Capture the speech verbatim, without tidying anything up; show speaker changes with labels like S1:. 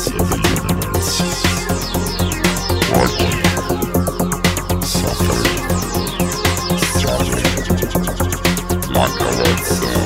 S1: of the universe. Working, suffering, struggling, like our soul.